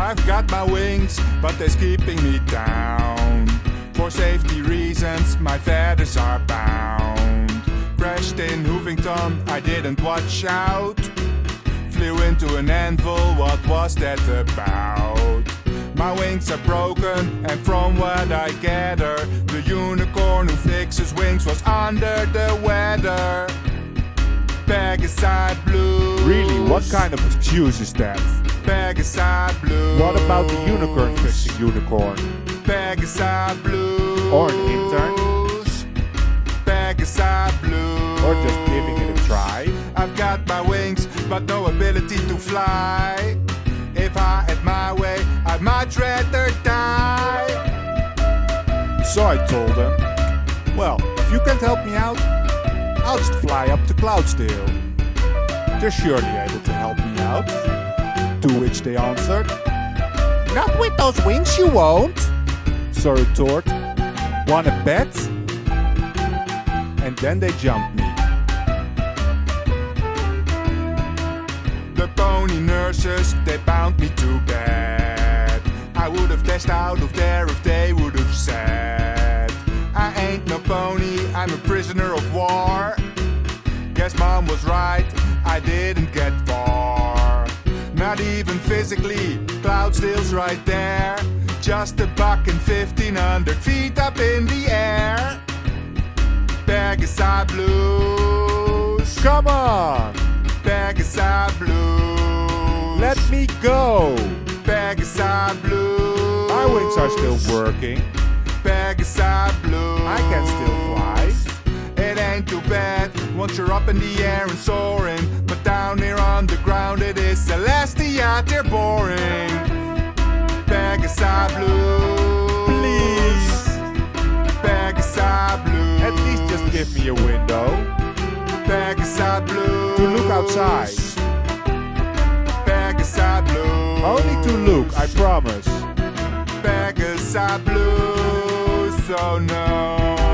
I've got my wings, but they're keeping me down. For safety reasons, my feathers are bound. Crashed in Hoovington, I didn't watch out. Flew into an anvil, what was that about? My wings are broken, and from what I gather, the unicorn who fixes wings was under the weather. Pegaside Blues. Really, what kind of excuse is that? Pegaside Blues. What about the unicorn fixing unicorn? Pegaside Blues. Or an intern? Pegaside Blues. Or just giving it a try? I've got my wings, but no ability to fly. If I had my way, I'd much rather die. So I told him, well, if you can't help me out, I'll just fly up to Cloudsdale. They're surely able to help me out. To which they answered, not with those wings you won't. So I retort, wanna bet? And then they jumped me. The pony nurses, they bound me to bed. I would have dashed out of there if they would have said, I ain't no pony, I'm a prisoner of war. Guess mom was right, I didn't get far. Not even physically, Cloudsdale's right there. Just $1,500 feet up in the air. Pegaside Blues. Come on! Pegaside Blues. Let me go! Pegaside Blues. My wings are still working. Pegaside Blues. I can still fly. It ain't too bad once you're up in the air and soaring. But down here on the ground it is Celestia, they're boring. Pegaside Blues. Please! Pegaside Blues. At least just give me a window. Pegaside Blues. To look outside. Pegaside Blues. Only to look, I promise. Pegaside Blues. Oh no.